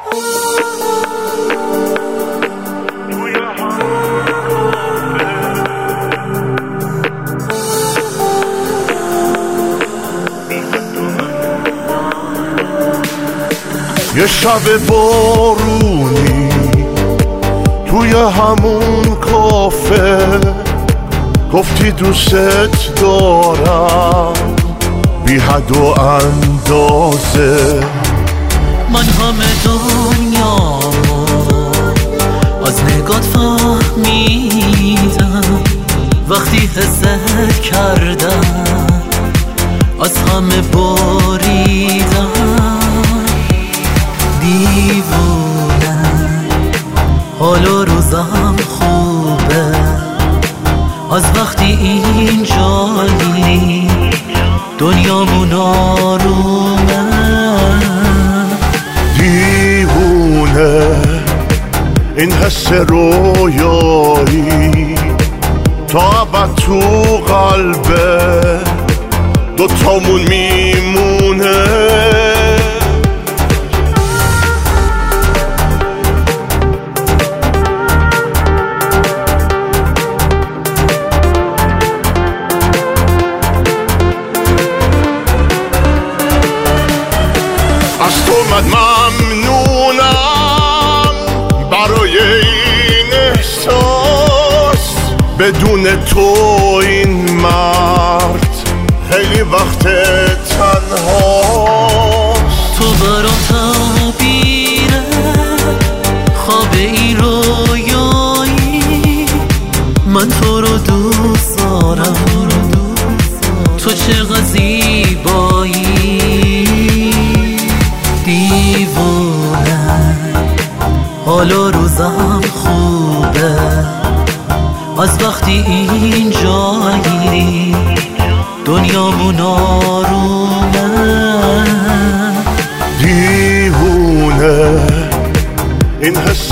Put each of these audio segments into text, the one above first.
یه شب بارونی توی همون کافه گفتی دوست دارم بی حد و اندازه. من همه دنیا از نگات فهمیدم، وقتی حست کردم از همه باریدم. دیوونم حال و روزم خوبه از وقتی اینجایی دنیامون آرومه. دیوونه این حس رویایی تا ابد تو قلبه دوتامون میمونه. از تو ممنونم برای این احساس، بدون تو این مرد خیلی وقت تنهاست. تو برام تعبیره خواب این رویایی، من تو رو دوست دارم، تو چقدر زیبایی. دیوونم حال و روزم خوبه از وقتی اینجایی دنیامون آرومه. دیوونه این حس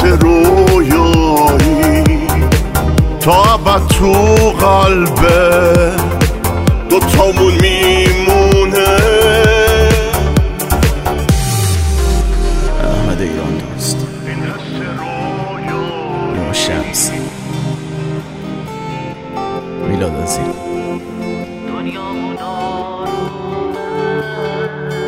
رویایی تا ابد تو قلبه دوتامون میمونه. احمد ایران دوست، نیما شمس، میلاد عزیز. دنیامون آرومه.